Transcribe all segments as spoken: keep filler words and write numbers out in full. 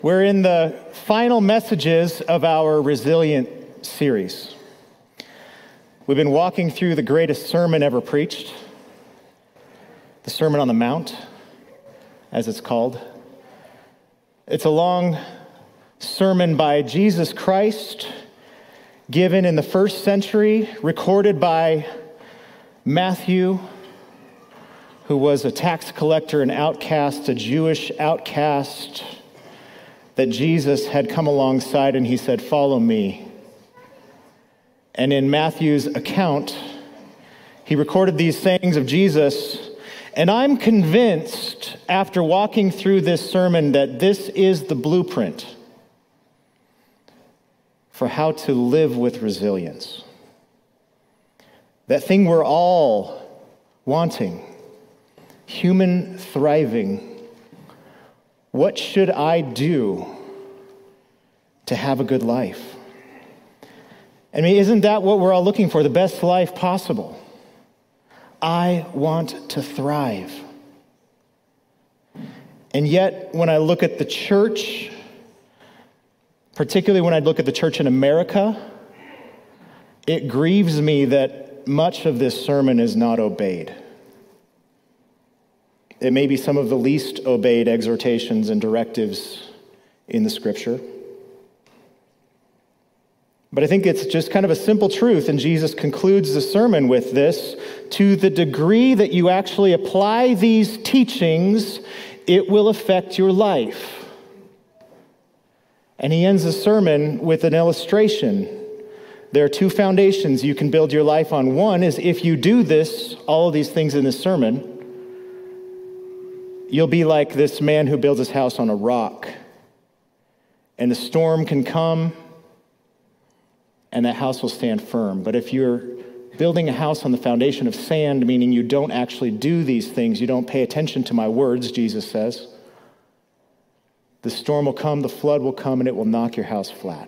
We're in the final messages of our Resilient series. We've been walking through the greatest sermon ever preached, the Sermon on the Mount, as it's called. It's a long sermon by Jesus Christ, given in the first century, recorded by Matthew, who was a tax collector, an outcast, a Jewish outcast, that Jesus had come alongside and he said, "Follow me." And in Matthew's account, he recorded these sayings of Jesus, and I'm convinced after walking through this sermon that this is the blueprint for how to live with resilience. That thing we're all wanting, human thriving. What should I do to have a good life? I mean, isn't that what we're all looking for? The best life possible. I want to thrive. And yet, when I look at the church, particularly when I look at the church in America, it grieves me that much of this sermon is not obeyed. It may be some of the least obeyed exhortations and directives in the scripture. But I think it's just kind of a simple truth, and Jesus concludes the sermon with this: to the degree that you actually apply these teachings, it will affect your life. And he ends the sermon with an illustration. There are two foundations you can build your life on. One is if you do this, all of these things in this sermon, you'll be like this man who builds his house on a rock. And the storm can come, and that house will stand firm. But if you're building a house on the foundation of sand, meaning you don't actually do these things, you don't pay attention to my words, Jesus says, the storm will come, the flood will come, and it will knock your house flat.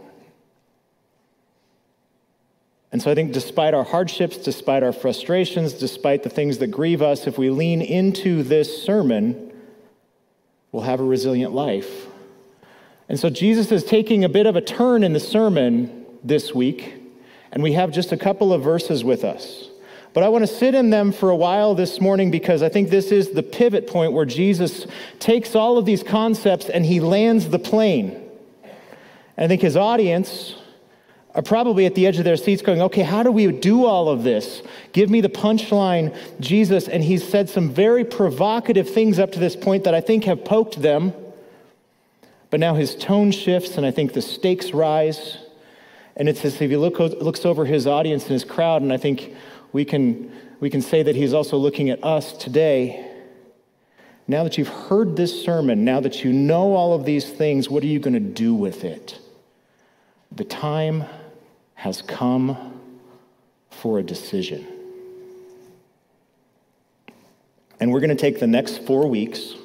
And so I think despite our hardships, despite our frustrations, despite the things that grieve us, if we lean into this sermon, we'll have a resilient life. And so Jesus is taking a bit of a turn in the sermon this week, and we have just a couple of verses with us. But I want to sit in them for a while this morning because I think this is the pivot point where Jesus takes all of these concepts and he lands the plane. And I think his audience are probably at the edge of their seats going, okay, how do we do all of this? Give me the punchline, Jesus. And he's said some very provocative things up to this point that I think have poked them. But now his tone shifts and I think the stakes rise. And it's as if he look, looks over his audience and his crowd, and I think we can, we can say that he's also looking at us today. Now that you've heard this sermon, now that you know all of these things, what are you going to do with it? The time has come for a decision. And we're going to take the next four weeks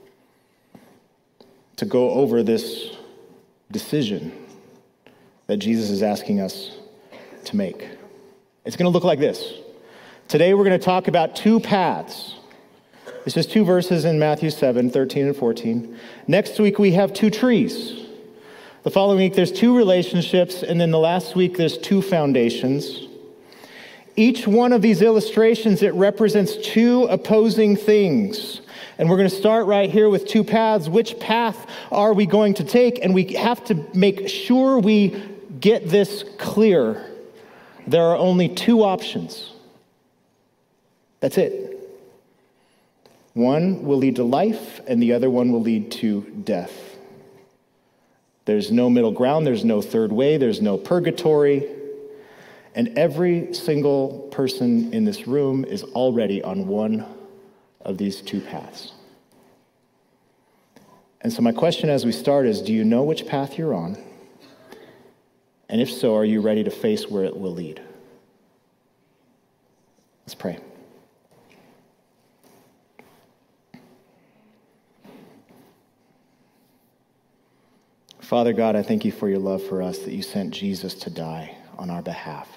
to go over this decision that Jesus is asking us to make. It's going to look like this. Today we're going to talk about two paths. It's just two verses in Matthew seven, thirteen and fourteen. Next week we have two trees. The following week there's two relationships, and then the last week there's two foundations. Each one of these illustrations, it represents two opposing things. And we're going to start right here with two paths. Which path are we going to take? And we have to make sure we get this clear. There are only two options. That's it. One will lead to life, and the other one will lead to death. There's no middle ground. There's no third way. There's no purgatory. And every single person in this room is already on one of these two paths. And so my question as we start is, do you know which path you're on? And if so, are you ready to face where it will lead? Let's pray. Father God, I thank you for your love for us, that you sent Jesus to die on our behalf,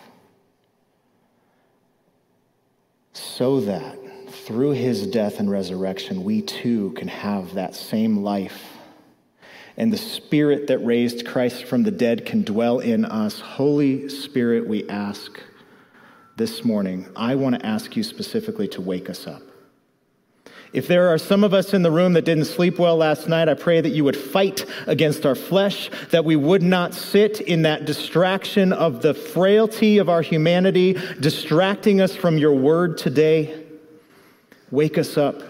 so that through his death and resurrection, we too can have that same life. and the Spirit that raised Christ from the dead can dwell in us. Holy Spirit, we ask this morning, I want to ask you specifically to wake us up. If there are some of us in the room that didn't sleep well last night, I pray that you would fight against our flesh, that we would not sit in that distraction of the frailty of our humanity, distracting us from your word today. Wake us up.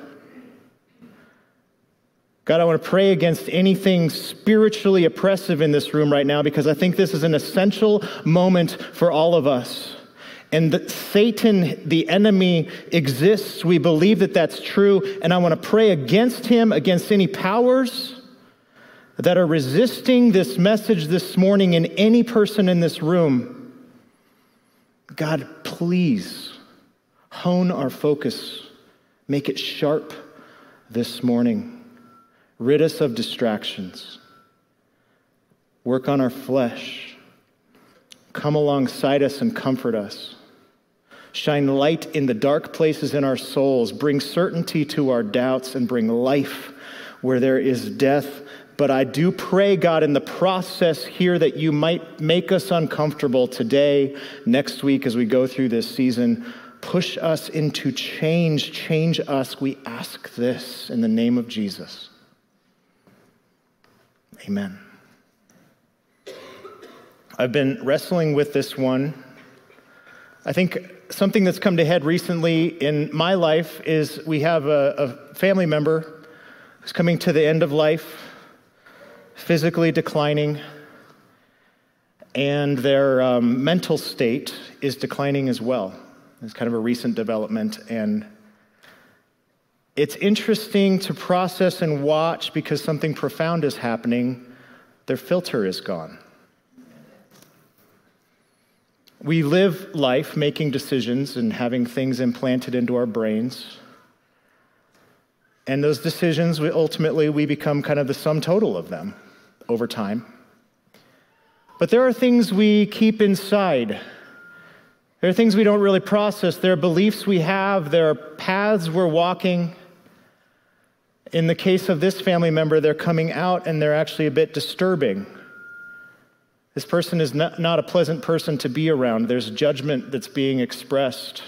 God, I want to pray against anything spiritually oppressive in this room right now, because I think this is an essential moment for all of us. And that Satan, the enemy, exists. We believe that that's true. And I want to pray against him, against any powers that are resisting this message this morning in any person in this room. God, please hone our focus. Make it sharp this morning. Rid us of distractions. Work on our flesh. Come alongside us and comfort us. Shine light in the dark places in our souls. Bring certainty to our doubts and bring life where there is death. But I do pray, God, in the process here that you might make us uncomfortable today, next week as we go through this season. Push us into change. Change us. We ask this in the name of Jesus. Amen. I've been wrestling with this one. I think something that's come to head recently in my life is we have a, a family member who's coming to the end of life, physically declining, and their um, mental state is declining as well. It's kind of a recent development, and it's interesting to process and watch because something profound is happening. Their filter is gone. We live life making decisions and having things implanted into our brains. And those decisions, we ultimately, we become kind of the sum total of them over time. But there are things we keep inside. There are things we don't really process. There are beliefs we have. There are paths we're walking. In the case of this family member, they're coming out and they're actually a bit disturbing. This person is not, not a pleasant person to be around. There's judgment that's being expressed,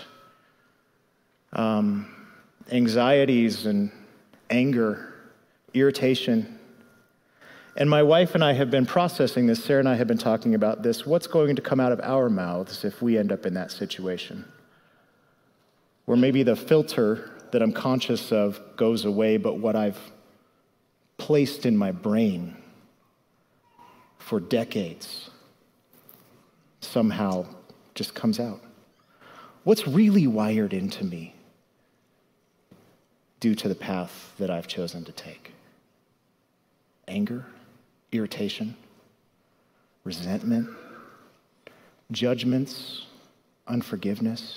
um, anxieties and anger, irritation. And my wife and I have been processing this. Sarah and I have been talking about this. What's going to come out of our mouths if we end up in that situation? Where maybe the filter that I'm conscious of goes away, but what I've placed in my brain for decades somehow just comes out. What's really wired into me due to the path that I've chosen to take? Anger, irritation, resentment, judgments, unforgiveness.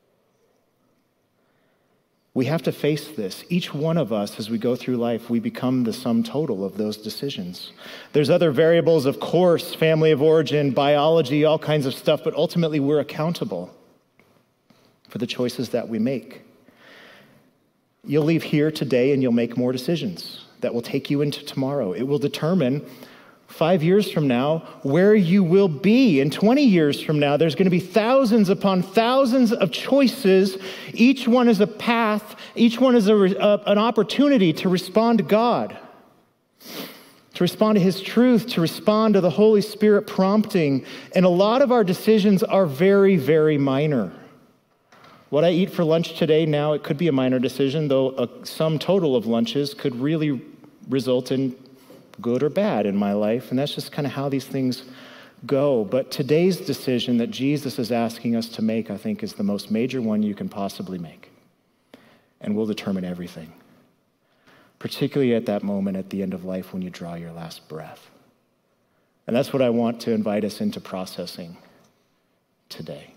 We have to face this. Each one of us, as we go through life, we become the sum total of those decisions. There's other variables, of course, family of origin, biology, all kinds of stuff, but ultimately we're accountable for the choices that we make. You'll leave here today and you'll make more decisions that will take you into tomorrow. It will determine five years from now where you will be. In twenty years from now, there's going to be thousands upon thousands of choices. Each one is a path. Each one is a, a, an opportunity to respond to God, to respond to his truth, to respond to the Holy Spirit prompting. And a lot of our decisions are very, very minor. What I eat for lunch today, now it could be a minor decision, though a sum total of lunches could really result in good or bad in my life. And that's just kind of how these things go. But today's decision that Jesus is asking us to make, I think, is the most major one you can possibly make. And will determine everything, particularly at that moment at the end of life when you draw your last breath. And that's what I want to invite us into processing today.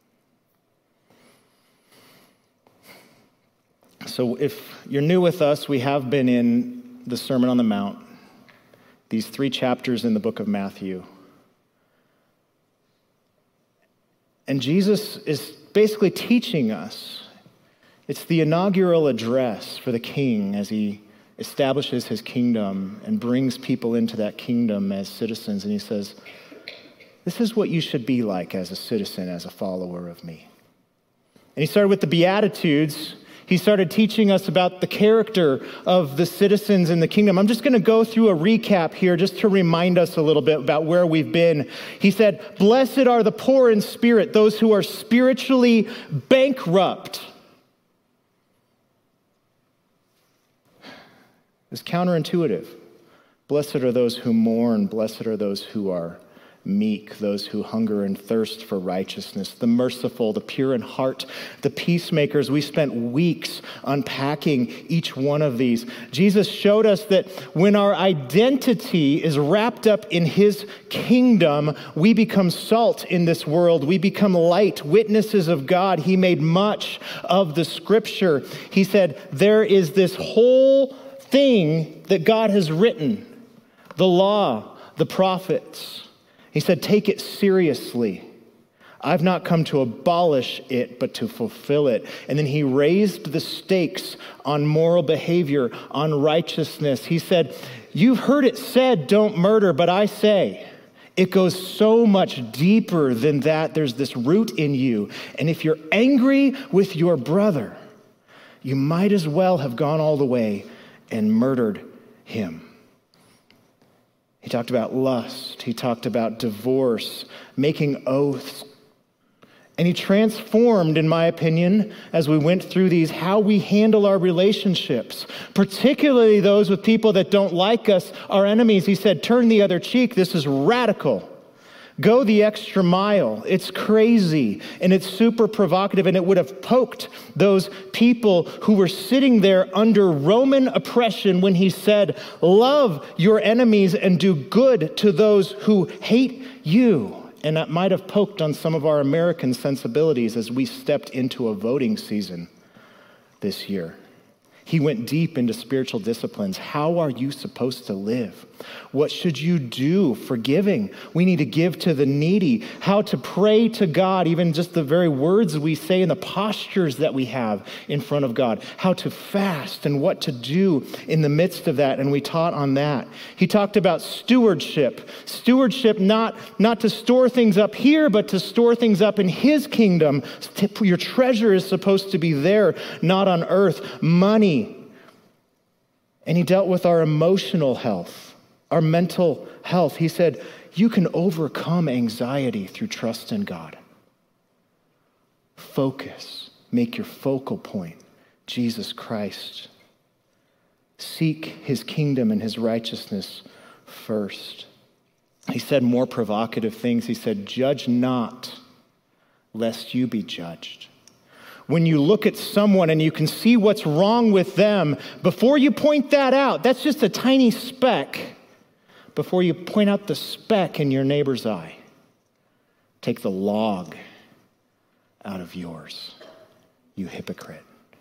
So if you're new with us, we have been in the Sermon on the Mount, these three chapters in the book of Matthew. And Jesus is basically teaching us. It's the inaugural address for the king as he establishes his kingdom and brings people into that kingdom as citizens. And he says, this is what you should be like as a citizen, as a follower of me. And he started with the Beatitudes. He started teaching us about the character of the citizens in the kingdom. I'm just going to go through a recap here just to remind us a little bit about where we've been. He said, blessed are the poor in spirit, those who are spiritually bankrupt. It's counterintuitive. Blessed are those who mourn. Blessed are those who are meek, those who hunger and thirst for righteousness, the merciful, the pure in heart, the peacemakers. We spent weeks unpacking each one of these. Jesus showed us that when our identity is wrapped up in his kingdom, we become salt in this world. We become light, witnesses of God. He made much of the scripture. He said, there is this whole thing that God has written, the law, the prophets. He said, take it seriously. I've not come to abolish it, but to fulfill it. And then he raised the stakes on moral behavior, on righteousness. He said, you've heard it said, don't murder, but I say, it goes so much deeper than that. There's this root in you. And if you're angry with your brother, you might as well have gone all the way and murdered him. He talked about lust. He talked about divorce, making oaths. And he transformed, in my opinion, as we went through these, how we handle our relationships, particularly those with people that don't like us, our enemies. He said, turn the other cheek. This is radical. Go the extra mile. It's crazy and it's super provocative, and it would have poked those people who were sitting there under Roman oppression when he said, love your enemies and do good to those who hate you. And that might have poked on some of our American sensibilities as we stepped into a voting season this year. He went deep into spiritual disciplines. How are you supposed to live? What should you do for giving? We need to give to the needy. How to pray to God, even just the very words we say and the postures that we have in front of God. How to fast and what to do in the midst of that. And we taught on that. He talked about stewardship. Stewardship, not, not to store things up here, but to store things up in his kingdom. Your treasure is supposed to be there, not on earth. Money. And he dealt with our emotional health, our mental health. He said, you can overcome anxiety through trust in God. Focus. Make your focal point Jesus Christ. Seek his kingdom and his righteousness first. He said more provocative things. He said, judge not, lest you be judged. When you look at someone and you can see what's wrong with them, before you point that out, that's just a tiny speck. Before you point out the speck in your neighbor's eye, take the log out of yours, you hypocrite.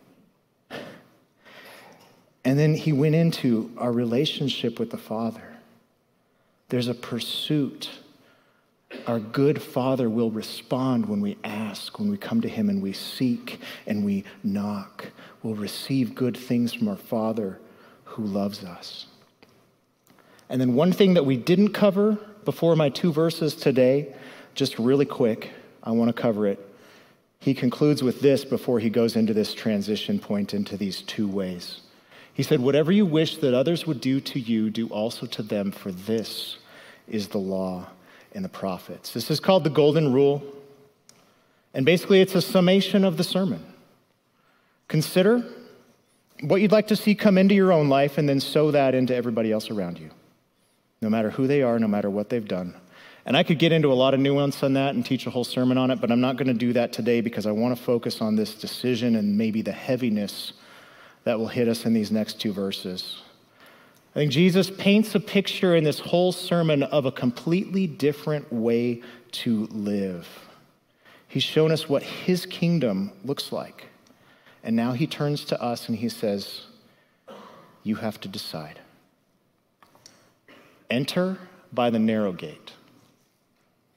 And then he went into our relationship with the Father. There's a pursuit. Our good Father will respond when we ask, when we come to him and we seek and we knock. We'll receive good things from our Father who loves us. And then one thing that we didn't cover before my two verses today, just really quick, I want to cover it. He concludes with this before he goes into this transition point into these two ways. He said, whatever you wish that others would do to you, do also to them, for this is the law and the prophets. This is called the Golden Rule. And basically it's a summation of the sermon. Consider what you'd like to see come into your own life and then sow that into everybody else around you. No matter who they are, no matter what they've done. And I could get into a lot of nuance on that and teach a whole sermon on it, but I'm not going to do that today because I want to focus on this decision and maybe the heaviness that will hit us in these next two verses. I think Jesus paints a picture in this whole sermon of a completely different way to live. He's shown us what his kingdom looks like. And now he turns to us and he says, you have to decide. Enter by the narrow gate.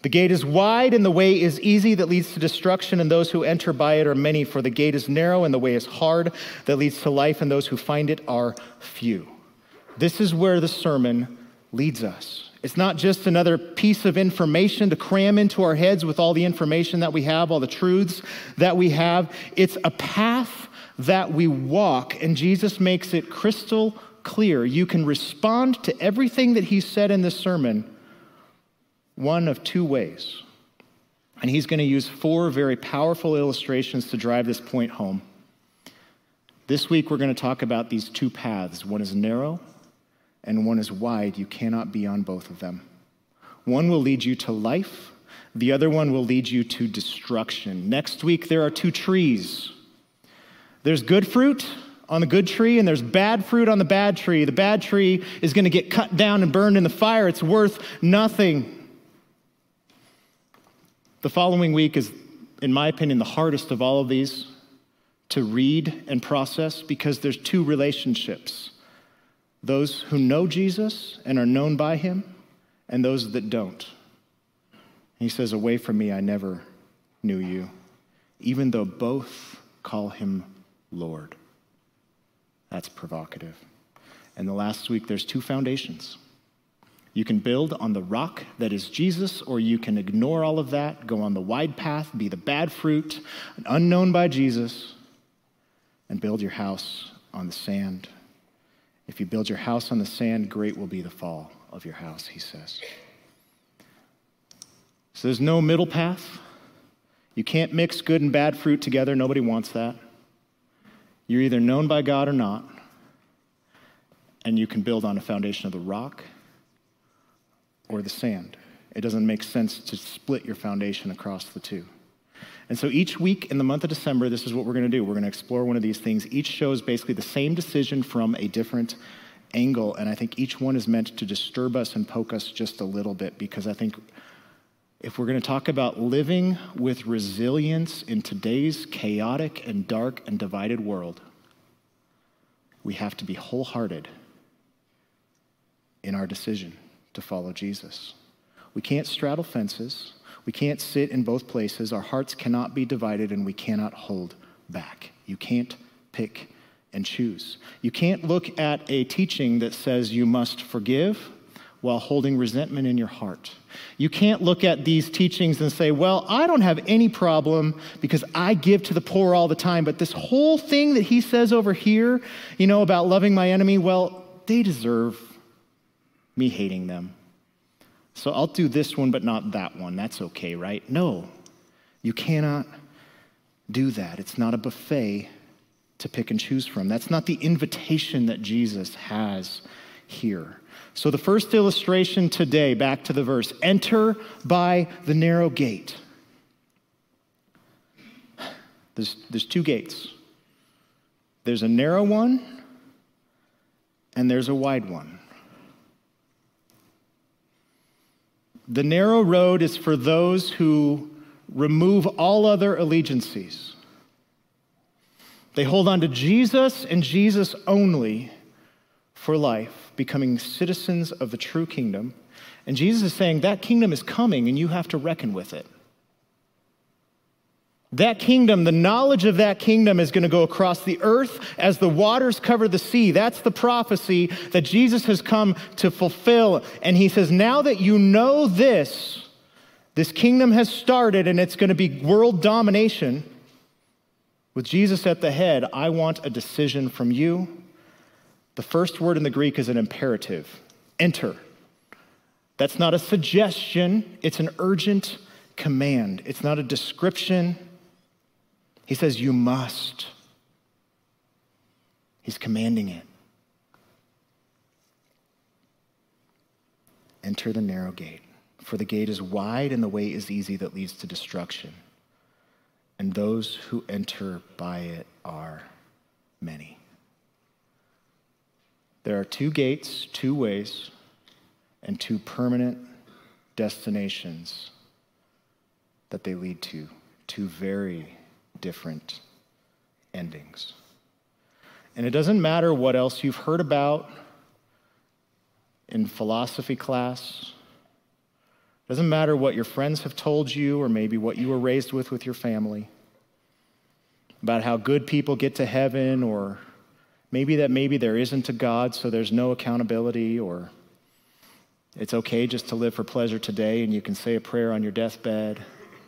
The gate is wide and the way is easy that leads to destruction, and those who enter by it are many. For the gate is narrow and the way is hard that leads to life, and those who find it are few. This is where the sermon leads us. It's not just another piece of information to cram into our heads with all the information that we have, all the truths that we have. It's a path that we walk, and Jesus makes it crystal clear. You can respond to everything that he said in this sermon one of two ways. And he's going to use four very powerful illustrations to drive this point home. This week, we're going to talk about these two paths. One is narrow and one is wide. You cannot be on both of them. One will lead you to life. The other one will lead you to destruction. Next week, there are two trees. There's good fruit on the good tree, and there's bad fruit on the bad tree. The bad tree is going to get cut down and burned in the fire. It's worth nothing. The following week is, in my opinion, the hardest of all of these to read and process, because there's two relationships. Those who know Jesus and are known by him, and those that don't. He says, "Away from me, I never knew you," even though both call him Lord. That's provocative. And the last week, there's two foundations. You can build on the rock that is Jesus, or you can ignore all of that, go on the wide path, be the bad fruit, unknown by Jesus, and build your house on the sand. If you build your house on the sand, great will be the fall of your house, he says. So there's no middle path. You can't mix good and bad fruit together. Nobody wants that. You're either known by God or not, and you can build on a foundation of the rock or the sand. It doesn't make sense to split your foundation across the two. And so each week in the month of December, this is what we're going to do. We're going to explore one of these things. Each shows basically the same decision from a different angle, and I think each one is meant to disturb us and poke us just a little bit, because I think if we're going to talk about living with resilience in today's chaotic and dark and divided world, we have to be wholehearted in our decision to follow Jesus. We can't straddle fences. We can't sit in both places. Our hearts cannot be divided, and we cannot hold back. You can't pick and choose. You can't look at a teaching that says you must forgive while holding resentment in your heart. You can't look at these teachings and say, well, I don't have any problem because I give to the poor all the time, but this whole thing that he says over here, you know, about loving my enemy, well, they deserve me hating them. So I'll do this one, but not that one. That's okay, right? No, you cannot do that. It's not a buffet to pick and choose from. That's not the invitation that Jesus has here. So the first illustration today, back to the verse, enter by the narrow gate. There's, there's two gates. There's a narrow one, and there's a wide one. The narrow road is for those who remove all other allegiances. They hold on to Jesus and Jesus only for life, becoming citizens of the true kingdom. And Jesus is saying that kingdom is coming and you have to reckon with it. That kingdom, the knowledge of that kingdom is going to go across the earth as the waters cover the sea. That's the prophecy that Jesus has come to fulfill. And he says, now that you know this, this kingdom has started and it's going to be world domination. With Jesus at the head, I want a decision from you. The first word in the Greek is an imperative. Enter. That's not a suggestion. It's an urgent command. It's not a description. He says, you must. He's commanding it. Enter the narrow gate, for the gate is wide and the way is easy that leads to destruction. And those who enter by it are many. There are two gates, two ways, and two permanent destinations that they lead to, two very different endings. And it doesn't matter what else you've heard about in philosophy class Doesn't matter what your friends have told you or maybe what you were raised with with your family about how good people get to heaven, or maybe that maybe there isn't a God, so there's no accountability, or it's okay just to live for pleasure today and you can say a prayer on your deathbed.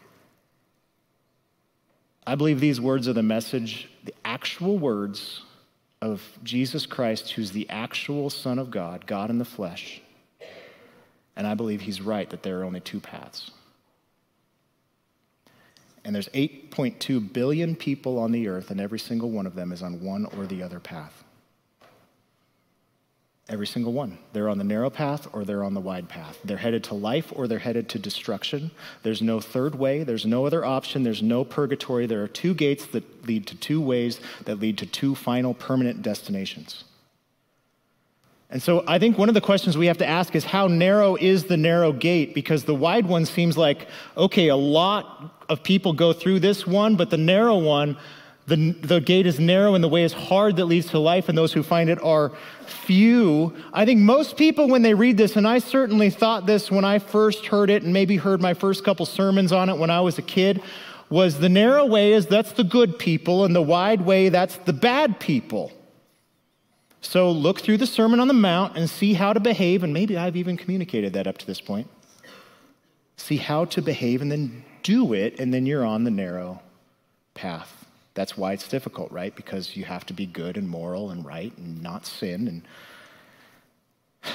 I believe these words are the message, the actual words of Jesus Christ, who's the actual Son of God, God in the flesh. And I believe he's right that there are only two paths. And there's eight point two billion people on the earth, and every single one of them is on one or the other path. Every single one. They're on the narrow path or they're on the wide path. They're headed to life or they're headed to destruction. There's no third way. There's no other option. There's no purgatory. There are two gates that lead to two ways that lead to two final permanent destinations. And so I think one of the questions we have to ask is, how narrow is the narrow gate? Because the wide one seems like, okay, a lot of people go through this one, but the narrow one, the, the gate is narrow and the way is hard that leads to life, and those who find it are few. I think most people, when they read this, and I certainly thought this when I first heard it and maybe heard my first couple sermons on it when I was a kid, was the narrow way is that's the good people, and the wide way, that's the bad people. So look through the Sermon on the Mount and see how to behave, and maybe I've even communicated that up to this point. See how to behave and then do it, and then you're on the narrow path. That's why it's difficult, right? Because you have to be good and moral and right and not sin. And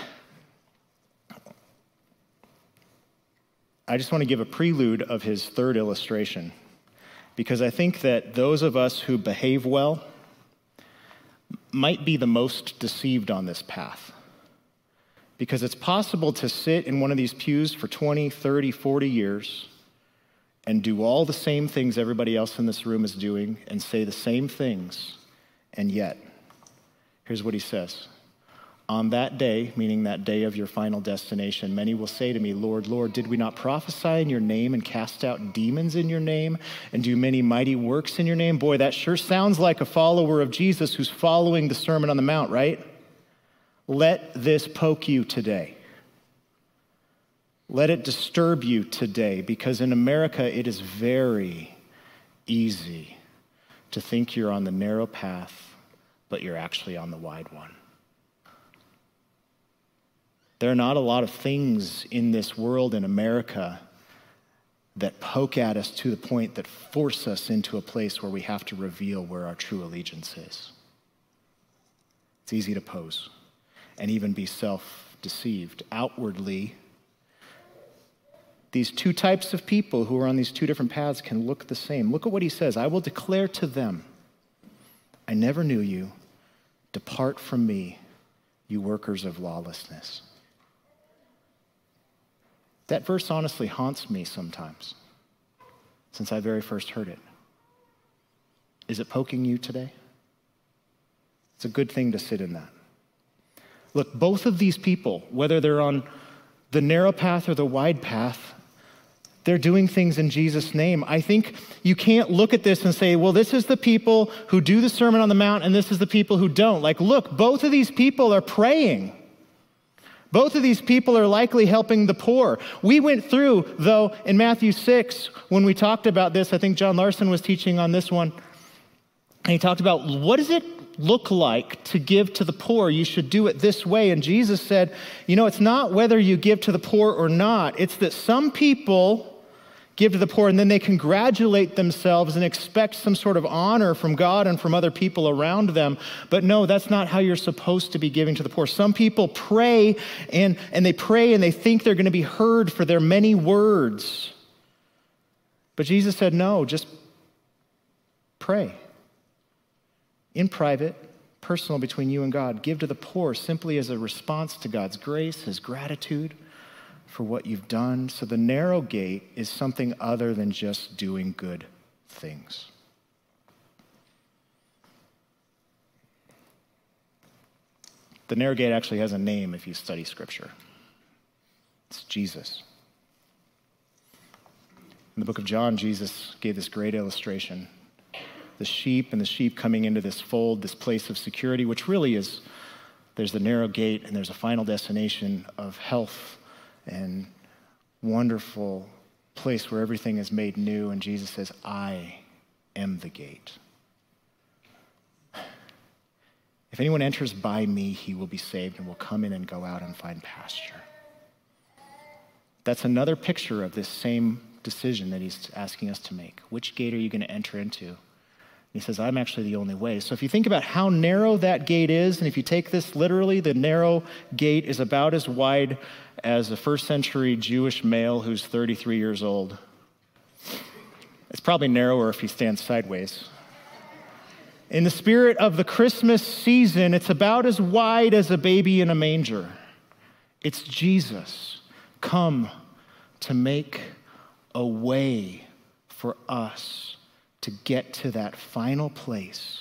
I just want to give a prelude of his third illustration, because I think that those of us who behave well might be the most deceived on this path. Because it's possible to sit in one of these pews for twenty, thirty, forty years and do all the same things everybody else in this room is doing and say the same things, and yet, here's what he says. On that day, meaning that day of your final destination, many will say to me, Lord, Lord, did we not prophesy in your name and cast out demons in your name and do many mighty works in your name? Boy, that sure sounds like a follower of Jesus who's following the Sermon on the Mount, right? Let this poke you today. Let it disturb you today, because in America, it is very easy to think you're on the narrow path, but you're actually on the wide one. There are not a lot of things in this world, in America, that poke at us to the point that force us into a place where we have to reveal where our true allegiance is. It's easy to pose and even be self-deceived. Outwardly, these two types of people who are on these two different paths can look the same. Look at what he says. I will declare to them, I never knew you. Depart from me, you workers of lawlessness. That verse honestly haunts me sometimes since I very first heard it. Is it poking you today? It's a good thing to sit in that. Look, both of these people, whether they're on the narrow path or the wide path, they're doing things in Jesus' name. I think you can't look at this and say, well, this is the people who do the Sermon on the Mount and this is the people who don't. Like, look, both of these people are praying. Both of these people are likely helping the poor. We went through, though, in Matthew six, when we talked about this, I think John Larson was teaching on this one, and he talked about what does it look like to give to the poor? You should do it this way. And Jesus said, you know, it's not whether you give to the poor or not. It's that some people give to the poor and then they congratulate themselves and expect some sort of honor from God and from other people around them. But no, that's not how you're supposed to be giving to the poor. Some people pray and, and they pray and they think they're going to be heard for their many words. But Jesus said, no, just pray. In private, personal, between you and God. Give to the poor simply as a response to God's grace, his gratitude for what you've done. So the narrow gate is something other than just doing good things. The narrow gate actually has a name if you study Scripture. It's Jesus. In the book of John, Jesus gave this great illustration. The sheep and the sheep coming into this fold, this place of security, which really is, there's the narrow gate and there's a final destination of health and wonderful place where everything is made new, and Jesus says, I am the gate. If anyone enters by me, he will be saved and will come in and go out and find pasture. That's another picture of this same decision that he's asking us to make. Which gate are you going to enter into? He says, I'm actually the only way. So if you think about how narrow that gate is, and if you take this literally, the narrow gate is about as wide as a first century Jewish male who's thirty-three years old. It's probably narrower if he stands sideways. In the spirit of the Christmas season, it's about as wide as a baby in a manger. It's Jesus come to make a way for us to get to that final place.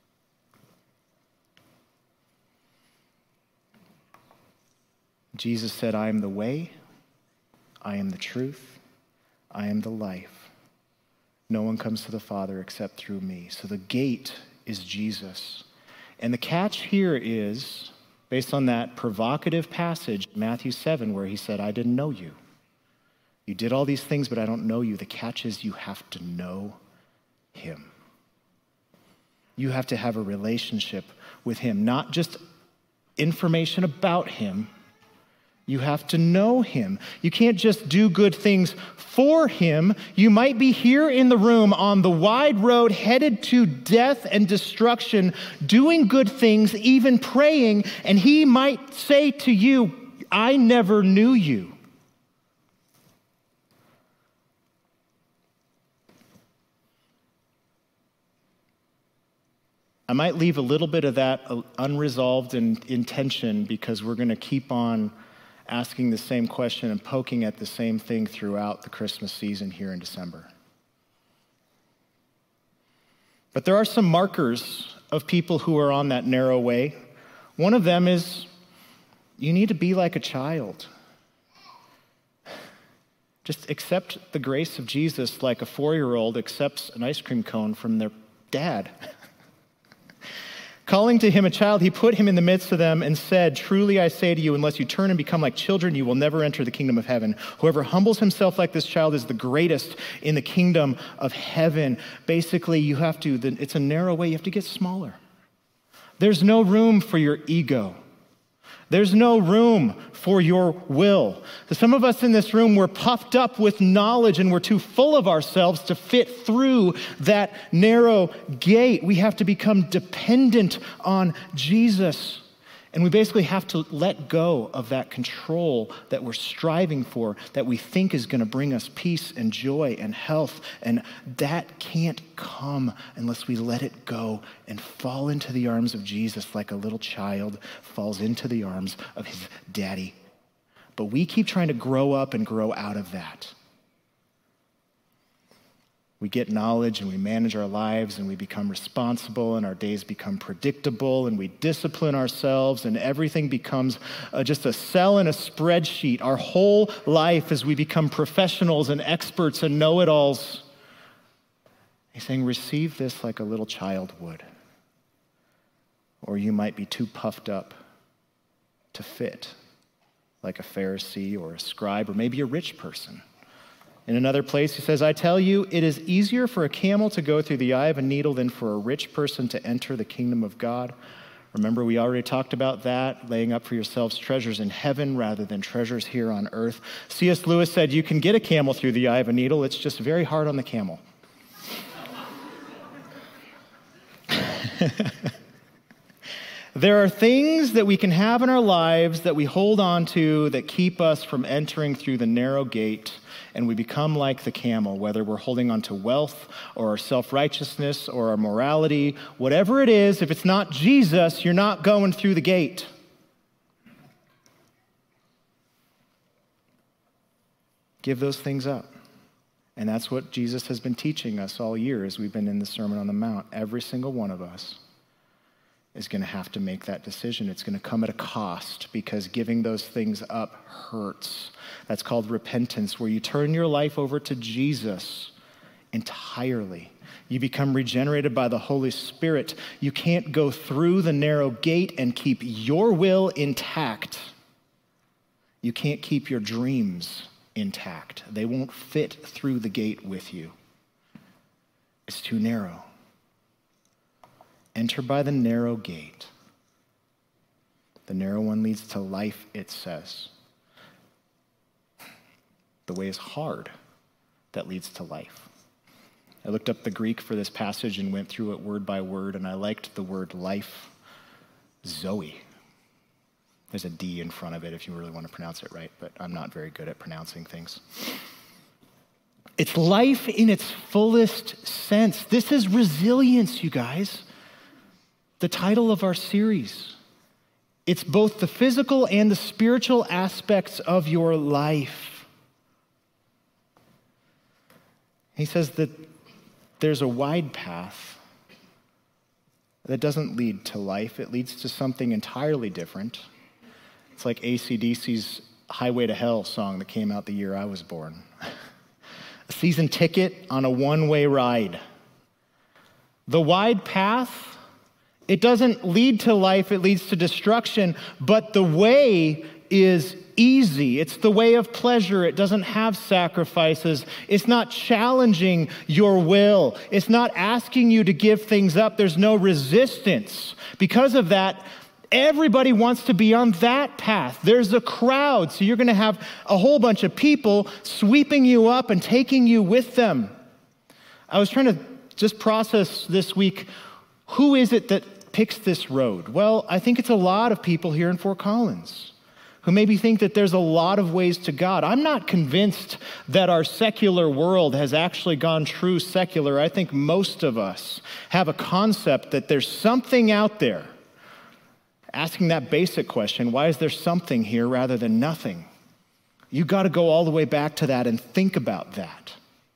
Jesus said, I am the way, I am the truth, I am the life. No one comes to the Father except through me. So the gate is Jesus. And the catch here is, based on that provocative passage, Matthew seven, where he said, I didn't know you. You did all these things, but I don't know you. The catch is you have to know him. You have to have a relationship with him, not just information about him. You have to know him. You can't just do good things for him. You might be here in the room on the wide road headed to death and destruction, doing good things, even praying, and he might say to you, I never knew you. I might leave a little bit of that unresolved in, in tension because we're going to keep on asking the same question and poking at the same thing throughout the Christmas season here in December. But there are some markers of people who are on that narrow way. One of them is you need to be like a child. Just accept the grace of Jesus like a four-year-old accepts an ice cream cone from their dad. Calling to him a child, he put him in the midst of them and said, truly I say to you, unless you turn and become like children, you will never enter the kingdom of heaven. Whoever humbles himself like this child is the greatest in the kingdom of heaven. Basically, you have to, it's a narrow way, you have to get smaller. There's no room for your ego. There's no room for your will. So some of us in this room, we're puffed up with knowledge and we're too full of ourselves to fit through that narrow gate. We have to become dependent on Jesus. And we basically have to let go of that control that we're striving for, that we think is going to bring us peace and joy and health. And that can't come unless we let it go and fall into the arms of Jesus like a little child falls into the arms of his daddy. But we keep trying to grow up and grow out of that. We get knowledge and we manage our lives and we become responsible and our days become predictable and we discipline ourselves and everything becomes uh, just a cell in a spreadsheet. Our whole life as we become professionals and experts and know-it-alls. He's saying, receive this like a little child would. Or you might be too puffed up to fit like a Pharisee or a scribe or maybe a rich person. In another place, he says, I tell you, it is easier for a camel to go through the eye of a needle than for a rich person to enter the kingdom of God. Remember, we already talked about that, laying up for yourselves treasures in heaven rather than treasures here on earth. C S Lewis said, you can get a camel through the eye of a needle. It's just very hard on the camel. There are things that we can have in our lives that we hold on to that keep us from entering through the narrow gate, and we become like the camel, whether we're holding on to wealth or our self-righteousness or our morality, whatever it is, if it's not Jesus, you're not going through the gate. Give those things up. And that's what Jesus has been teaching us all year as we've been in the Sermon on the Mount. Every single one of us is going to have to make that decision. It's going to come at a cost because giving those things up hurts. That's called repentance, where you turn your life over to Jesus entirely. You become regenerated by the Holy Spirit. You can't go through the narrow gate and keep your will intact. You can't keep your dreams intact. They won't fit through the gate with you. It's too narrow. Enter by the narrow gate. The narrow one leads to life, it says. The way is hard that leads to life. I looked up the Greek for this passage and went through it word by word, and I liked the word life, Zoe. There's a D in front of it if you really want to pronounce it right, but I'm not very good at pronouncing things. It's life in its fullest sense. This is resilience, you guys. The title of our series. It's both the physical and the spiritual aspects of your life. He says that there's a wide path that doesn't lead to life. It leads to something entirely different. It's like A C D C's Highway to Hell song that came out the year I was born. A season ticket on a one-way ride. The wide path, it doesn't lead to life, it leads to destruction, but the way is easy. It's the way of pleasure. It doesn't have sacrifices. It's not challenging your will. It's not asking you to give things up. There's no resistance. Because of that, everybody wants to be on that path. There's a crowd, so you're going to have a whole bunch of people sweeping you up and taking you with them. I was trying to just process this week, who is it that picks this road? Well, I think it's a lot of people here in Fort Collins who maybe think that there's a lot of ways to God. I'm not convinced that our secular world has actually gone true secular. I think most of us have a concept that there's something out there. Asking that basic question, why is there something here rather than nothing? You got to go all the way back to that and think about that.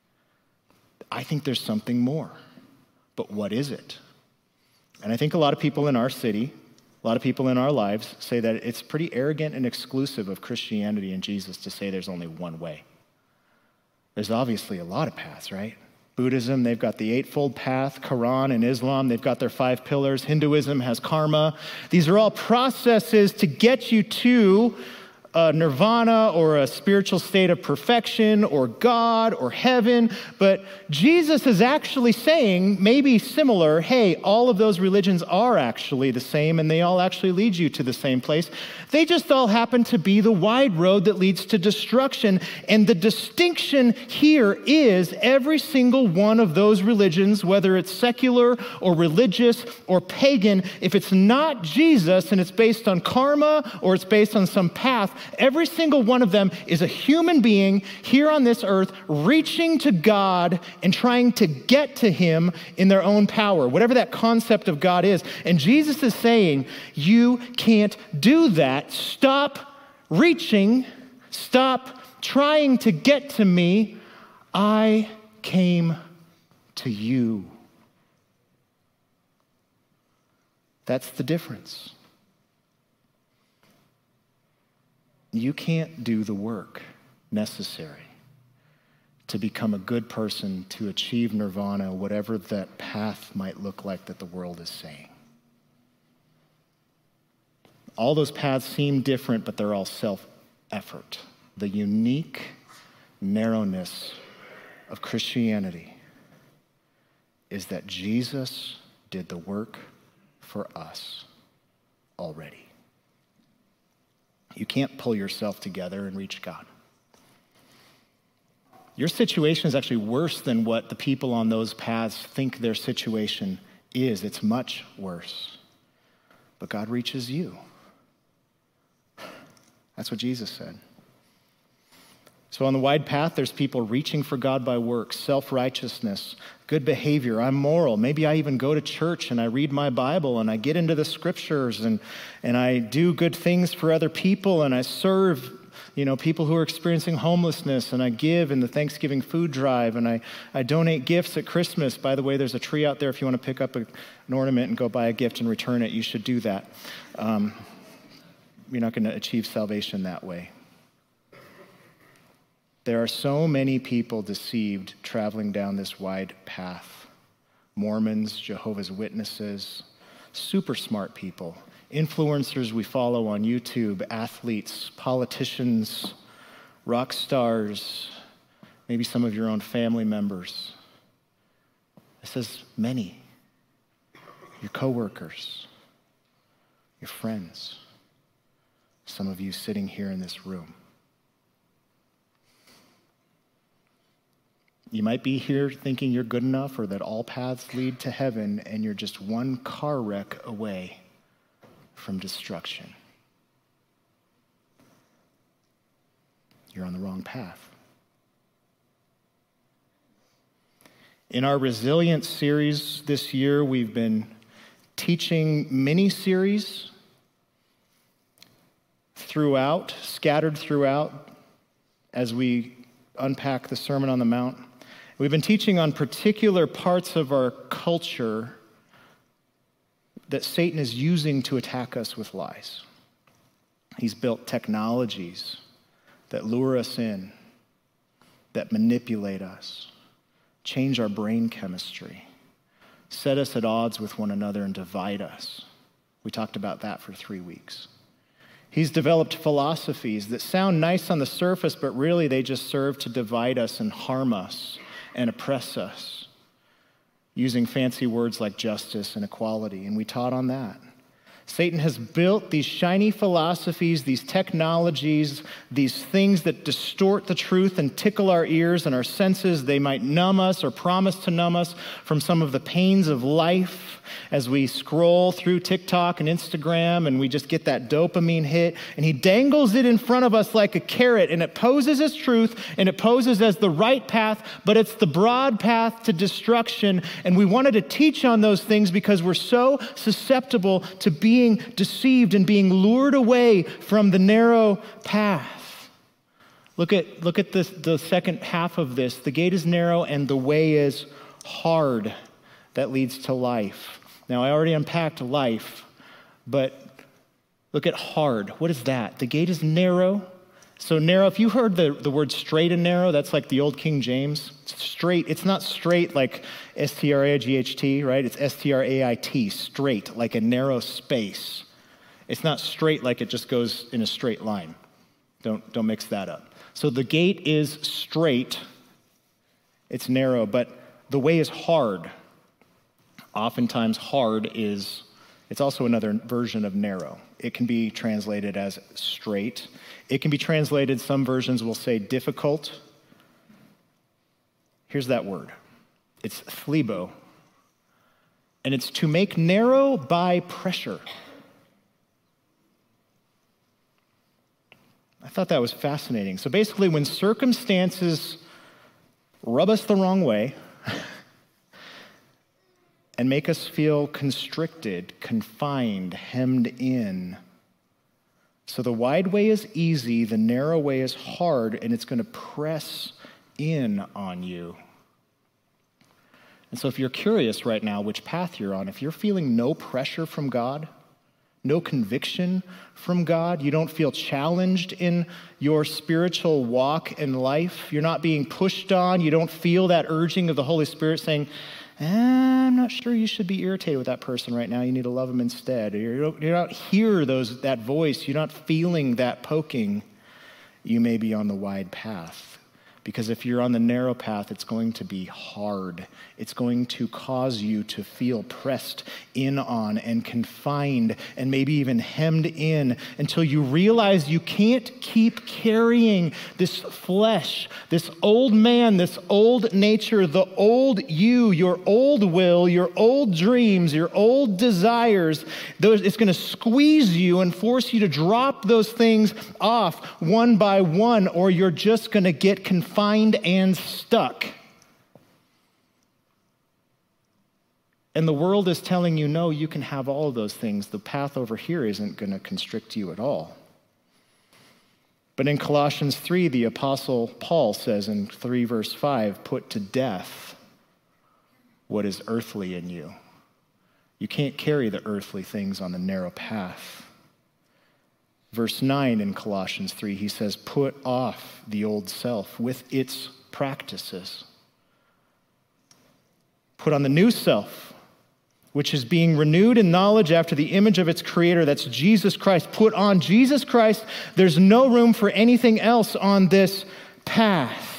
I think there's something more. But what is it? And I think a lot of people in our city, a lot of people in our lives say that it's pretty arrogant and exclusive of Christianity and Jesus to say there's only one way. There's obviously a lot of paths, right? Buddhism, they've got the Eightfold Path. Quran and Islam, they've got their five pillars. Hinduism has karma. These are all processes to get you to a nirvana or a spiritual state of perfection or God or heaven. But Jesus is actually saying, maybe similar, hey, all of those religions are actually the same and they all actually lead you to the same place. They just all happen to be the wide road that leads to destruction. And the distinction here is every single one of those religions, whether it's secular or religious or pagan, if it's not Jesus and it's based on karma or it's based on some path, every single one of them is a human being here on this earth reaching to God and trying to get to him in their own power, whatever that concept of God is. And Jesus is saying, you can't do that. Stop reaching. Stop trying to get to me. I came to you. That's the difference. You can't do the work necessary to become a good person, to achieve nirvana, whatever that path might look like that the world is saying. All those paths seem different, but they're all self-effort. The unique narrowness of Christianity is that Jesus did the work for us already. You can't pull yourself together and reach God. Your situation is actually worse than what the people on those paths think their situation is. It's much worse. But God reaches you. That's what Jesus said. So on the wide path, there's people reaching for God by works, self-righteousness, good behavior. I'm moral. Maybe I even go to church and I read my Bible and I get into the scriptures and, and I do good things for other people and I serve, you know, people who are experiencing homelessness, and I give in the Thanksgiving food drive, and I, I donate gifts at Christmas. By the way, there's a tree out there. If you want to pick up a, an ornament and go buy a gift and return it, you should do that. Um, you're not going to achieve salvation that way. There are so many people deceived traveling down this wide path. Mormons, Jehovah's Witnesses, super smart people, influencers we follow on YouTube, athletes, politicians, rock stars, maybe some of your own family members. It says many, your coworkers, your friends, some of you sitting here in this room. You might be here thinking you're good enough or that all paths lead to heaven, and you're just one car wreck away from destruction. You're on the wrong path. In our Resilience series this year, we've been teaching mini-series throughout, scattered throughout, as we unpack the Sermon on the Mount. We've been teaching on particular parts of our culture that Satan is using to attack us with lies. He's built technologies that lure us in, that manipulate us, change our brain chemistry, set us at odds with one another and divide us. We talked about that for three weeks. He's developed philosophies that sound nice on the surface, but really they just serve to divide us and harm us and oppress us, using fancy words like justice and equality, and we taught on that. Satan has built these shiny philosophies, these technologies, these things that distort the truth and tickle our ears and our senses. They might numb us or promise to numb us from some of the pains of life as we scroll through TikTok and Instagram and we just get that dopamine hit. And he dangles it in front of us like a carrot, and it poses as truth and it poses as the right path, but it's the broad path to destruction. And we wanted to teach on those things because we're so susceptible to being being deceived and being lured away from the narrow path. Look at, look at this, the second half of this. The gate is narrow and the way is hard that leads to life. Now, I already unpacked life, but look at hard. What is that? The gate is narrow. So narrow, if you heard the, the word straight and narrow, that's like the old King James. It's straight, it's not straight like S T R A I G H T, right? It's S T R A I T, straight, like a narrow space. It's not straight like it just goes in a straight line. Don't, don't mix that up. So the gate is straight, it's narrow, but the way is hard. Oftentimes hard is, it's also another version of narrow. It can be translated as straight. It can be translated, some versions will say difficult. Here's that word. It's phlebo. And it's to make narrow by pressure. I thought that was fascinating. So basically, when circumstances rub us the wrong way and make us feel constricted, confined, hemmed in, so the wide way is easy, the narrow way is hard, and it's going to press in on you. And so if you're curious right now which path you're on, if you're feeling no pressure from God, no conviction from God, you don't feel challenged in your spiritual walk in life, you're not being pushed on, you don't feel that urging of the Holy Spirit saying, eh, I'm not sure you should be irritated with that person right now. You need to love them instead. You don't, you don't hear those, that voice. You're not feeling that poking. You may be on the wide path. Because if you're on the narrow path, it's going to be hard. It's going to cause you to feel pressed in on and confined and maybe even hemmed in until you realize you can't keep carrying this flesh, this old man, this old nature, the old you, your old will, your old dreams, your old desires. Those, it's going to squeeze you and force you to drop those things off one by one, or you're just going to get confined and stuck. And the world is telling you, no, you can have all of those things. The path over here isn't going to constrict you at all. But in Colossians three, the Apostle Paul says in three verse five, put to death what is earthly in you. You can't carry the earthly things on the narrow path. Verse nine in Colossians three, he says, put off the old self with its practices. Put on the new self, which is being renewed in knowledge after the image of its creator. That's Jesus Christ. Put on Jesus Christ. There's no room for anything else on this path.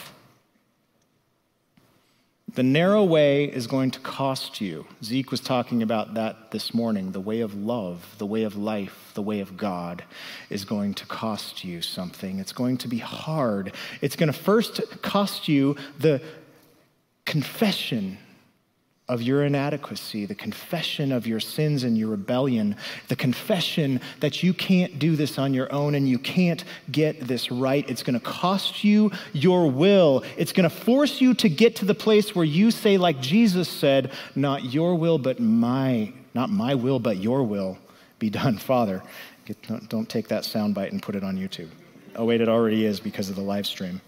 The narrow way is going to cost you. Zeke was talking about that this morning. The way of love, the way of life, the way of God is going to cost you something. It's going to be hard. It's going to first cost you the confession of your inadequacy, the confession of your sins and your rebellion, the confession that you can't do this on your own and you can't get this right. It's going to cost you your will. It's going to force you to get to the place where you say, like Jesus said, not your will, but my, not my will, but your will be done, Father. Get, don't, don't take that soundbite and put it on YouTube. Oh, wait, it already is because of the live stream.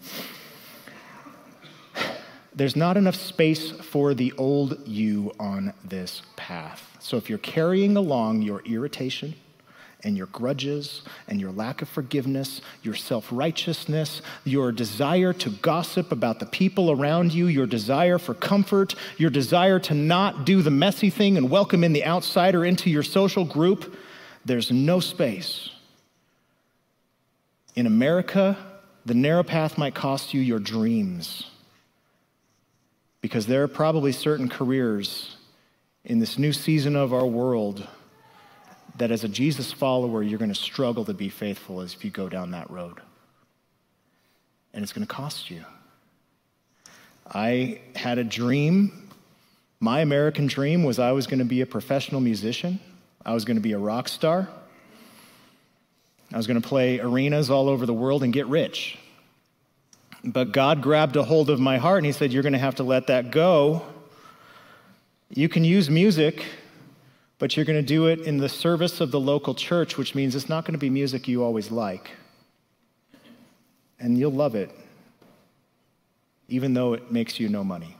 There's not enough space for the old you on this path. So if you're carrying along your irritation and your grudges and your lack of forgiveness, your self-righteousness, your desire to gossip about the people around you, your desire for comfort, your desire to not do the messy thing and welcome in the outsider into your social group, there's no space. In America, the narrow path might cost you your dreams. Because there are probably certain careers in this new season of our world that as a Jesus follower, you're going to struggle to be faithful as if you go down that road. And it's going to cost you. I had a dream. My American dream was I was going to be a professional musician. I was going to be a rock star. I was going to play arenas all over the world and get rich. But God grabbed a hold of my heart and he said, you're going to have to let that go. You can use music, but you're going to do it in the service of the local church, which means it's not going to be music you always like. And you'll love it, even though it makes you no money.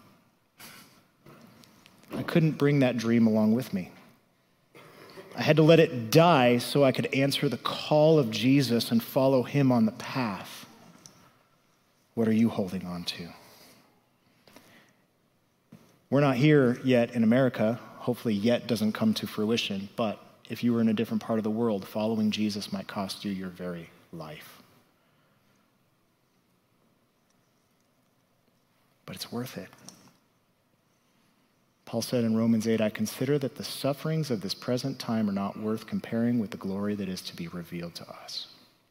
I couldn't bring that dream along with me. I had to let it die so I could answer the call of Jesus and follow him on the path. What are you holding on to? We're not here yet in America. Hopefully yet doesn't come to fruition. But if you were in a different part of the world, following Jesus might cost you your very life. But it's worth it. Paul said in Romans eight, I consider that the sufferings of this present time are not worth comparing with the glory that is to be revealed to us.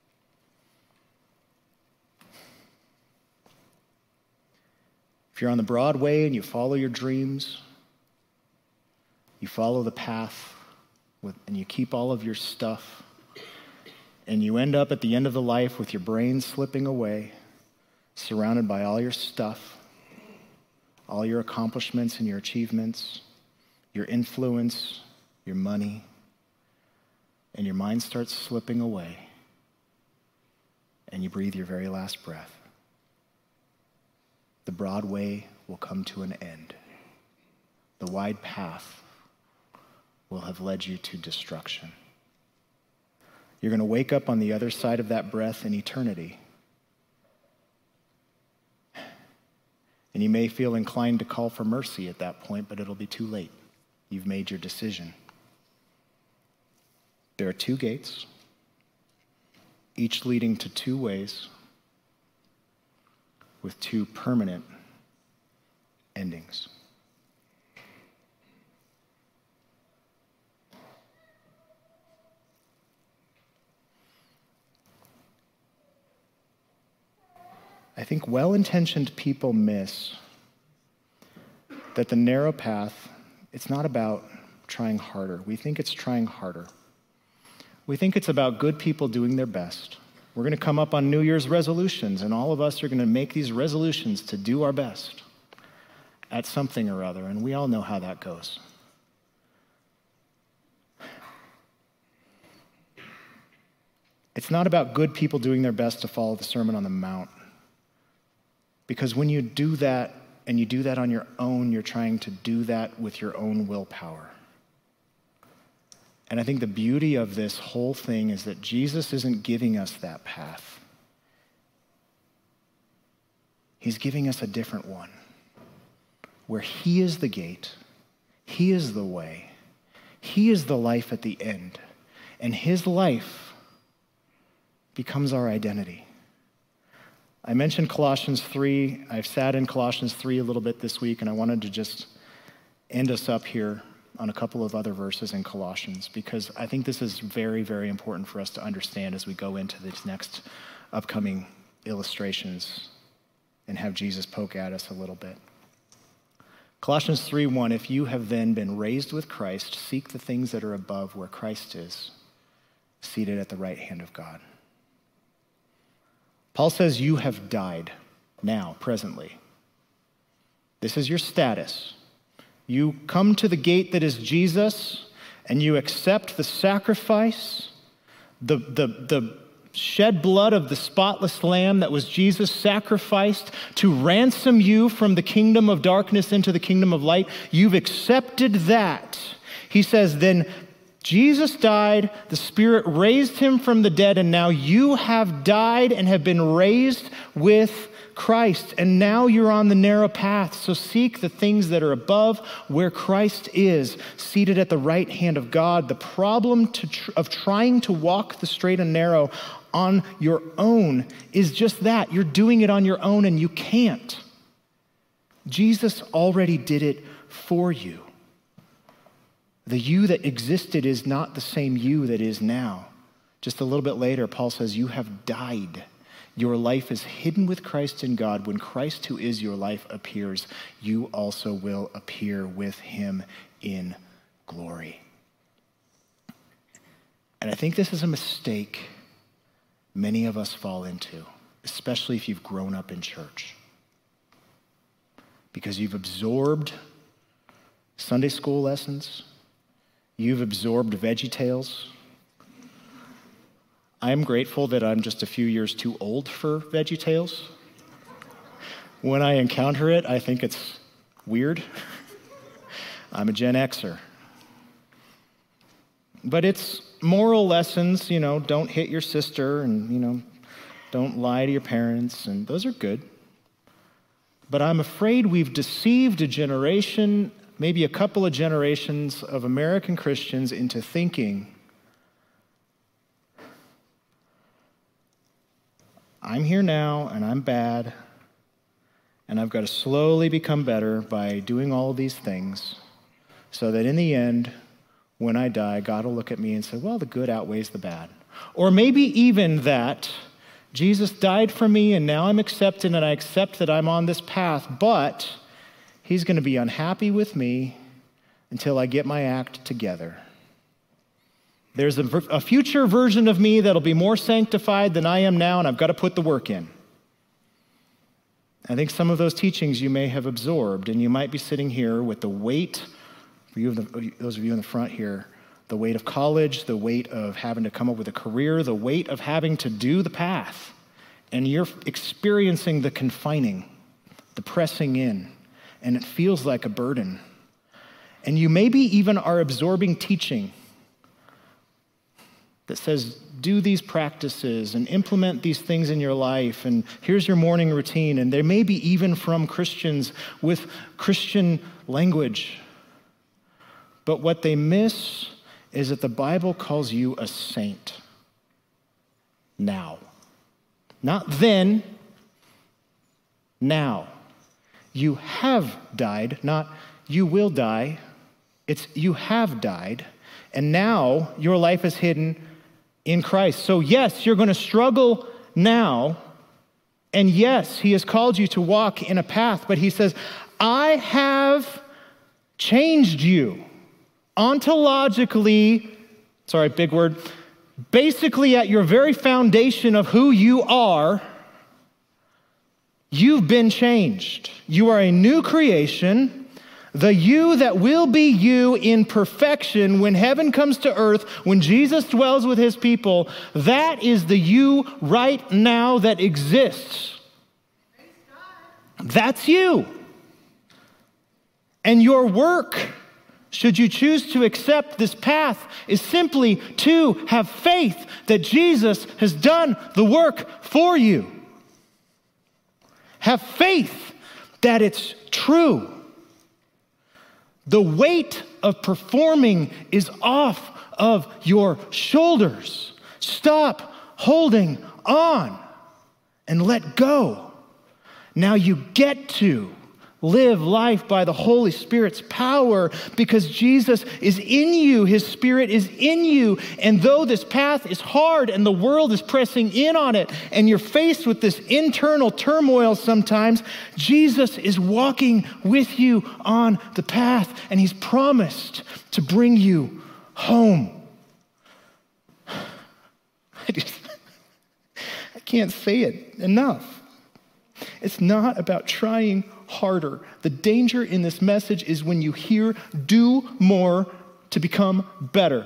If you're on the broad way and you follow your dreams, you follow the path with, and you keep all of your stuff, and you end up at the end of the life with your brain slipping away, surrounded by all your stuff, all your accomplishments and your achievements, your influence, your money, and your mind starts slipping away, and you breathe your very last breath. The broad way will come to an end. The wide path will have led you to destruction. You're going to wake up on the other side of that breath in eternity. And you may feel inclined to call for mercy at that point, but it'll be too late. You've made your decision. There are two gates, each leading to two ways, with two permanent endings. I think well-intentioned people miss that the narrow path, it's not about trying harder. We think it's trying harder. We think it's about good people doing their best. We're going to come up on New Year's resolutions, and all of us are going to make these resolutions to do our best at something or other, and we all know how that goes. It's not about good people doing their best to follow the Sermon on the Mount, because when you do that, and you do that on your own, you're trying to do that with your own willpower. And I think the beauty of this whole thing is that Jesus isn't giving us that path. He's giving us a different one, where he is the gate, he is the way, He is the life at the end, and his life becomes our identity. I mentioned Colossians three. I've sat in Colossians three a little bit this week, and I wanted to just end us up here on a couple of other verses in Colossians, because I think this is very, very important for us to understand as we go into these next upcoming illustrations and have Jesus poke at us a little bit. Colossians three one, if you have then been raised with Christ, seek the things that are above where Christ is, seated at the right hand of God. Paul says you have died now, presently. This is your status. You come to the gate that is Jesus, and you accept the sacrifice, the, the, the shed blood of the spotless lamb that was Jesus sacrificed to ransom you from the kingdom of darkness into the kingdom of light. You've accepted that. He says, then Jesus died, the Spirit raised him from the dead, and now you have died and have been raised with Christ. And now you're on the narrow path. So seek the things that are above where Christ is, seated at the right hand of God. The problem to tr- of trying to walk the straight and narrow on your own is just that. You're doing it on your own and you can't. Jesus already did it for you. The you that existed is not the same you that is now. Just a little bit later, Paul says, you have died. Your life is hidden with Christ in God. When Christ, who is your life, appears, you also will appear with him in glory. And I think this is a mistake many of us fall into, especially if you've grown up in church. Because you've absorbed Sunday school lessons, you've absorbed VeggieTales. I'm grateful that I'm just a few years too old for VeggieTales. When I encounter it, I think it's weird. I'm a Gen Xer. But it's moral lessons, you know, don't hit your sister and, you know, don't lie to your parents, and those are good. But I'm afraid we've deceived a generation, maybe a couple of generations of American Christians into thinking, I'm here now and I'm bad, and I've got to slowly become better by doing all of these things so that in the end, when I die, God will look at me and say, well, the good outweighs the bad. Or maybe even that Jesus died for me and now I'm accepted and I accept that I'm on this path, but he's going to be unhappy with me until I get my act together. There's a, a future version of me that'll be more sanctified than I am now, and I've got to put the work in. I think some of those teachings you may have absorbed, and you might be sitting here with the weight, for you, those of you in the front here, the weight of college, the weight of having to come up with a career, the weight of having to do the path, and you're experiencing the confining, the pressing in, and it feels like a burden. And you maybe even are absorbing teaching that says, do these practices and implement these things in your life, and here's your morning routine. And they may be even from Christians with Christian language. But what they miss is that the Bible calls you a saint now. Not then, now. You have died, not you will die. It's you have died, and now your life is hidden in Christ. So yes, you're going to struggle now, and yes, he has called you to walk in a path, but he says, I have changed you ontologically, sorry, big word, basically at your very foundation of who you are, you've been changed. You are a new creation. The you that will be you in perfection when heaven comes to earth, when Jesus dwells with his people, that is the you right now that exists. That's you. And your work, should you choose to accept this path, is simply to have faith that Jesus has done the work for you. Have faith that it's true. The weight of performing is off of your shoulders. Stop holding on and let go. Now you get to live life by the Holy Spirit's power because Jesus is in you. His Spirit is in you. And though this path is hard and the world is pressing in on it and you're faced with this internal turmoil sometimes, Jesus is walking with you on the path and he's promised to bring you home. I just, I can't say it enough. It's not about trying harder. The danger in this message is when you hear do more to become better.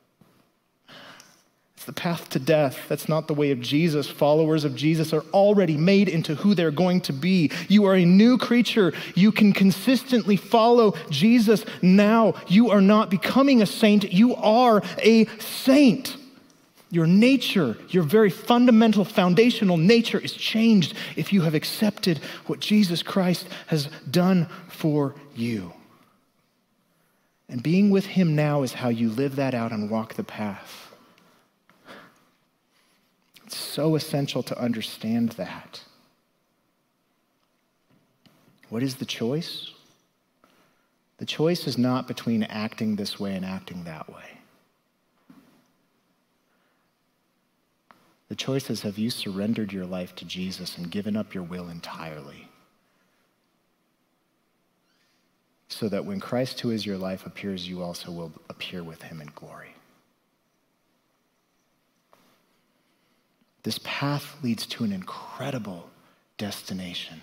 It's the path to death. That's not the way of Jesus. Followers of Jesus are already made into who they're going to be. You are a new creature. You can consistently follow Jesus now. You are not becoming a saint. You are a saint. Your nature, your very fundamental, foundational nature is changed if you have accepted what Jesus Christ has done for you. And being with him now is how you live that out and walk the path. It's so essential to understand that. What is the choice? The choice is not between acting this way and acting that way. The choice is, have you surrendered your life to Jesus and given up your will entirely? So that when Christ, who is your life, appears, you also will appear with him in glory. This path leads to an incredible destination.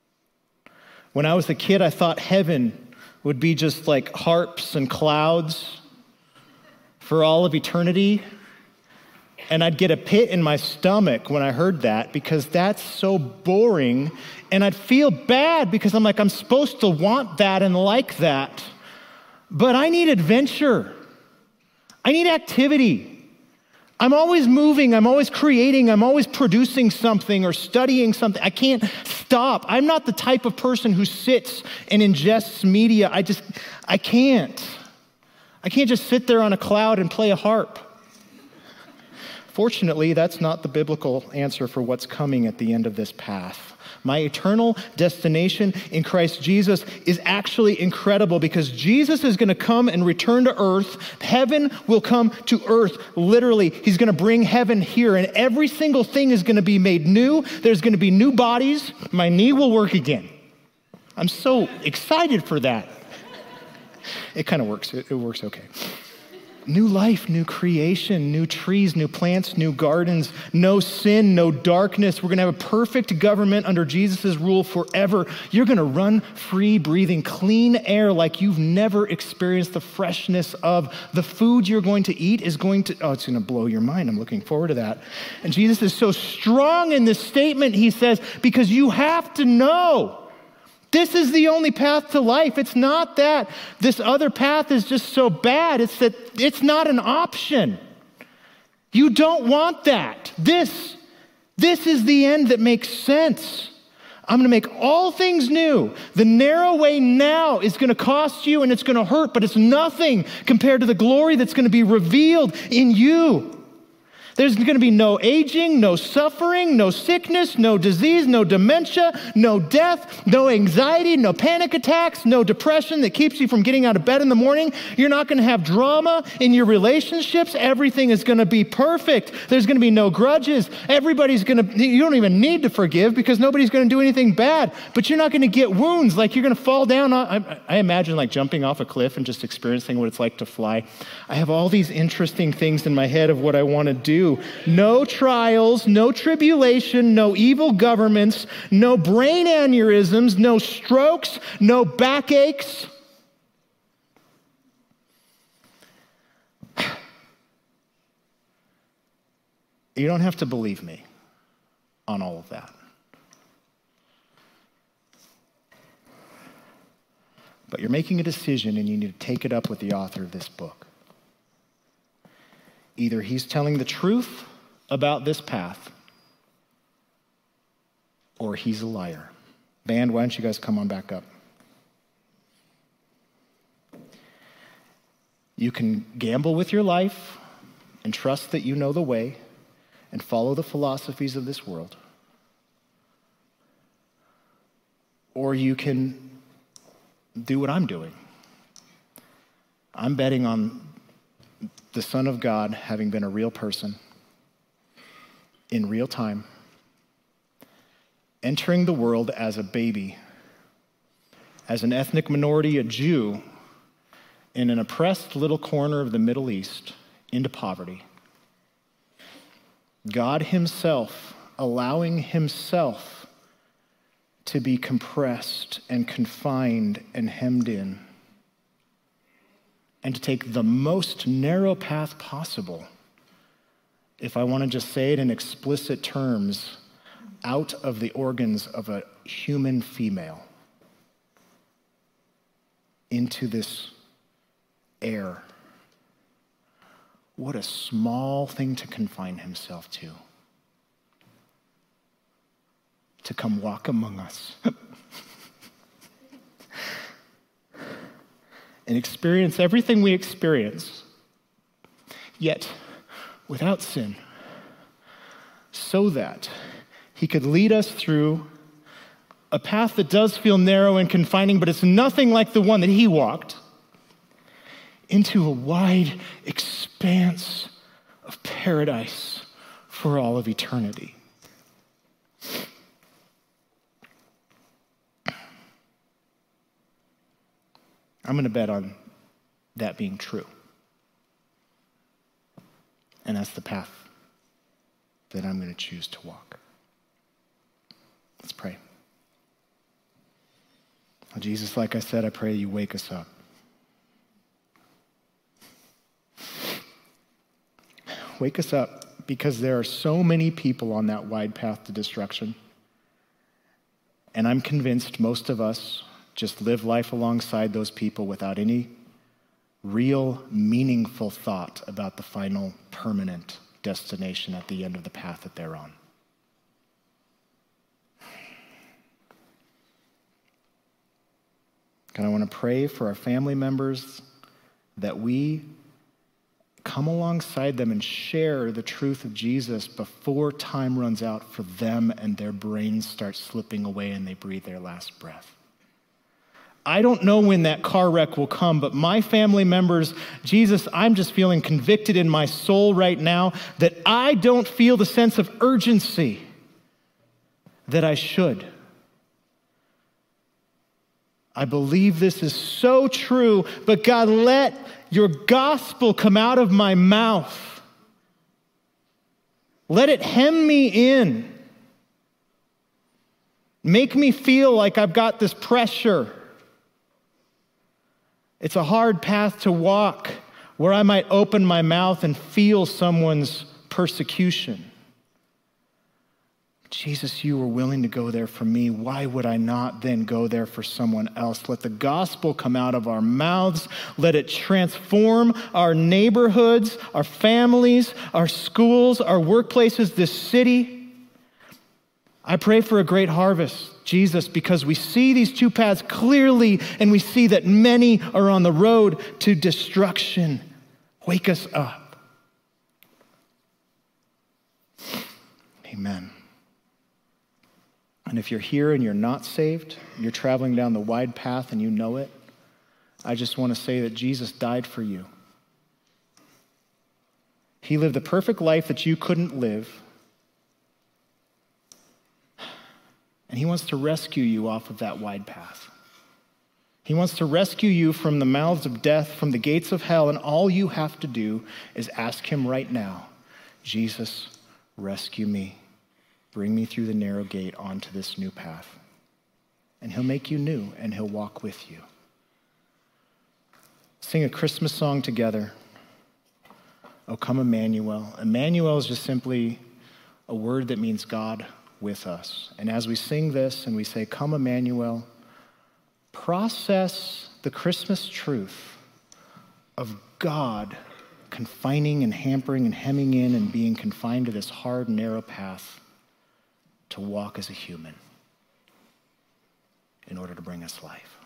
When I was a kid, I thought heaven would be just like harps and clouds for all of eternity. And I'd get a pit in my stomach when I heard that because that's so boring. And I'd feel bad because I'm like, I'm supposed to want that and like that. But I need adventure. I need activity. I'm always moving. I'm always creating. I'm always producing something or studying something. I can't stop. I'm not the type of person who sits and ingests media. I just, I can't. I can't just sit there on a cloud and play a harp. Fortunately, that's not the biblical answer for what's coming at the end of this path. My eternal destination in Christ Jesus is actually incredible because Jesus is going to come and return to earth. Heaven will come to earth. Literally, he's going to bring heaven here, and every single thing is going to be made new. There's going to be new bodies. My knee will work again. I'm so excited for that. It kind of works. It, it works okay. New life, new creation, new trees, new plants, new gardens, no sin, no darkness. We're going to have a perfect government under Jesus' rule forever. You're going to run free, breathing clean air like you've never experienced the freshness of. The food you're going to eat is going to, oh, it's going to blow your mind. I'm looking forward to that. And Jesus is so strong in this statement, he says, because you have to know. This is the only path to life. It's not that this other path is just so bad. It's that it's not an option. You don't want that. This, this is the end that makes sense. I'm going to make all things new. The narrow way now is going to cost you and it's going to hurt, but it's nothing compared to the glory that's going to be revealed in you. There's going to be no aging, no suffering, no sickness, no disease, no dementia, no death, no anxiety, no panic attacks, no depression that keeps you from getting out of bed in the morning. You're not going to have drama in your relationships. Everything is going to be perfect. There's going to be no grudges. Everybody's going to, you don't even need to forgive because nobody's going to do anything bad, but you're not going to get wounds. Like you're going to fall down. On, I, I imagine like jumping off a cliff and just experiencing what it's like to fly. I have all these interesting things in my head of what I want to do. No trials, no tribulation, no evil governments, no brain aneurysms, no strokes, no backaches. You don't have to believe me on all of that. But you're making a decision and you need to take it up with the author of this book. Either he's telling the truth about this path, or he's a liar. Band, why don't you guys come on back up? You can gamble with your life and trust that you know the way and follow the philosophies of this world. Or you can do what I'm doing. I'm betting on the Son of God having been a real person in real time, entering the world as a baby, as an ethnic minority, a Jew, in an oppressed little corner of the Middle East, into poverty. God himself allowing himself to be compressed and confined and hemmed in, and to take the most narrow path possible, if I want to just say it in explicit terms, out of the organs of a human female into this air. What a small thing to confine himself to. To come walk among us and experience everything we experience, yet without sin, so that he could lead us through a path that does feel narrow and confining, but it's nothing like the one that he walked, into a wide expanse of paradise for all of eternity. I'm going to bet on that being true. And that's the path that I'm going to choose to walk. Let's pray. Well, Jesus, like I said, I pray you wake us up. Wake us up, because there are so many people on that wide path to destruction. And I'm convinced most of us just live life alongside those people without any real, meaningful thought about the final, permanent destination at the end of the path that they're on. God, I want to pray for our family members that we come alongside them and share the truth of Jesus before time runs out for them and their brains start slipping away and they breathe their last breath. I don't know when that car wreck will come, but my family members, Jesus, I'm just feeling convicted in my soul right now that I don't feel the sense of urgency that I should. I believe this is so true, but God, let your gospel come out of my mouth. Let it hem me in. Make me feel like I've got this pressure. It's a hard path to walk where I might open my mouth and feel someone's persecution. Jesus, you were willing to go there for me. Why would I not then go there for someone else? Let the gospel come out of our mouths. Let it transform our neighborhoods, our families, our schools, our workplaces, this city. I pray for a great harvest, Jesus, because we see these two paths clearly and we see that many are on the road to destruction. Wake us up. Amen. And if you're here and you're not saved, you're traveling down the wide path and you know it, I just want to say that Jesus died for you. He lived the perfect life that you couldn't live. And he wants to rescue you off of that wide path. He wants to rescue you from the mouths of death, from the gates of hell, and all you have to do is ask him right now, Jesus, rescue me. Bring me through the narrow gate onto this new path. And he'll make you new, and he'll walk with you. Sing a Christmas song together. O come Emmanuel. Emmanuel is just simply a word that means God with us. And as we sing this and we say, come Emmanuel, process the Christmas truth of God confining and hampering and hemming in and being confined to this hard, narrow path to walk as a human in order to bring us life.